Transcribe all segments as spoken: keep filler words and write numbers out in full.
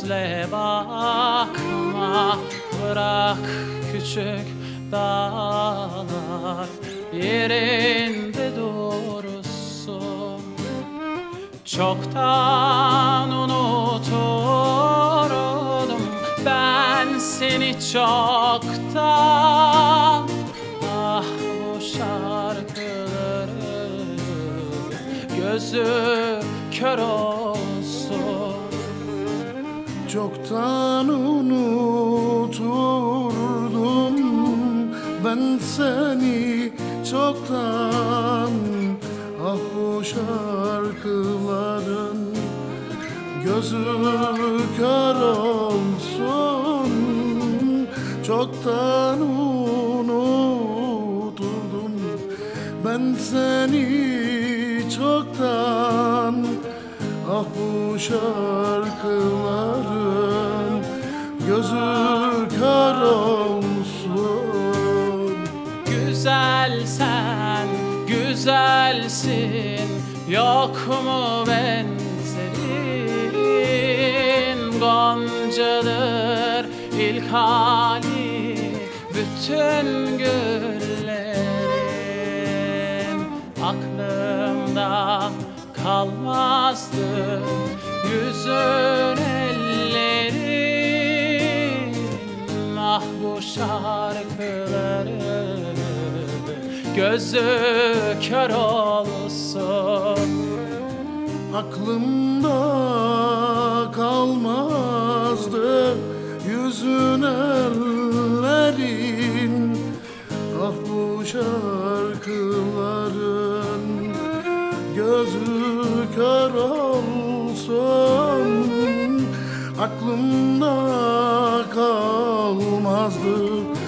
gözle bakma, bırak küçük dağlar yerinde dursun. Çoktan unuturdum ben seni, çoktan. Ah bu şarkıları gözü kör olsun. Çoktan unuturdum ben seni, çoktan. Ah bu şarkıların gözü kör olsun. Çoktan unuturdum ben seni, çoktan. Ah bu şarkıların gözü kör olsun. Güzel sen, güzelsin, yok mu benzerin? Goncadır ilk hali bütün güllerin. Aklımda kalmazdı yüzün, ellerin. Ah bu şarkıları gözü kör olsun. Aklımda kalmazdı yüzün, ellerin. Ah bu şarkıların gözü kör olsun. Aklımda kalmazdı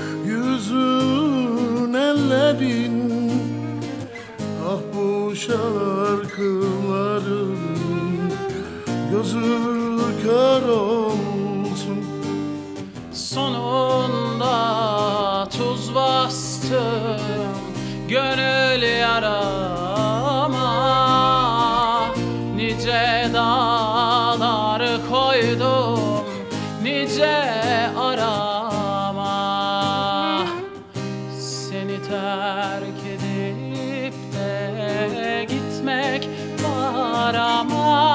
yüzün, ellerin. Ah bu şarkıların gözü kör olsun. Sonunda tuz bastım gönül yarama, nice dağlar koydum nice arama. Seni terk edip de gitmek var ama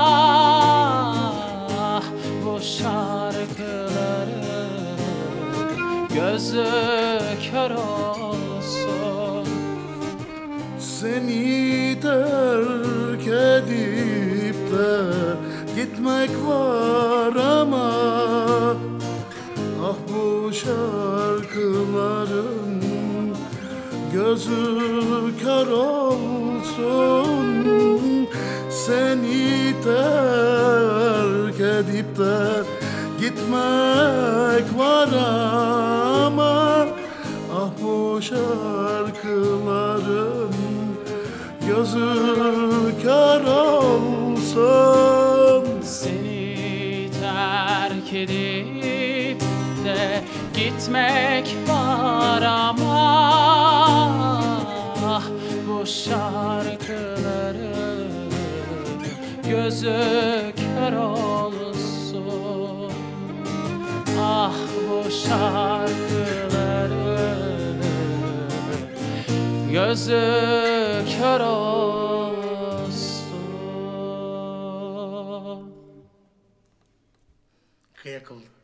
bu şarkıları gözü kör olsun. Seni terk edip de gitmek var ama ah bu şarkıların gözü kör olsun. Seni terk edip de gitmek var ama ah bu şarkıların gözü kör olsun. Seni terk edip de gitmek var ama ah bu şarkıları gözü kör olsun. Ah bu şarkıları gözü kör olsun. Kıyak oldu.